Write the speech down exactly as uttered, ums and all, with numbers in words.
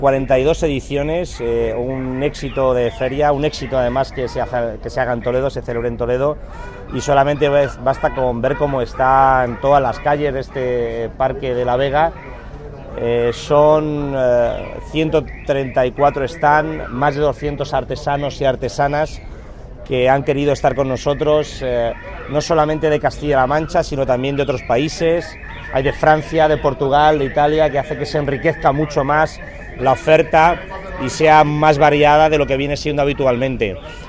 cuarenta y dos ediciones, eh, un éxito de feria, un éxito además que se, haga, que se haga en Toledo, se celebre en Toledo, y solamente basta con ver cómo está en todas las calles de este Parque de la Vega. Eh, son eh, ciento treinta y cuatro stand, más de doscientos artesanos y artesanas que han querido estar con nosotros, eh, no solamente de Castilla-La Mancha, sino también de otros países. Hay de Francia, de Portugal, de Italia, que hace que se enriquezca mucho más la oferta y sea más variada de lo que viene siendo habitualmente.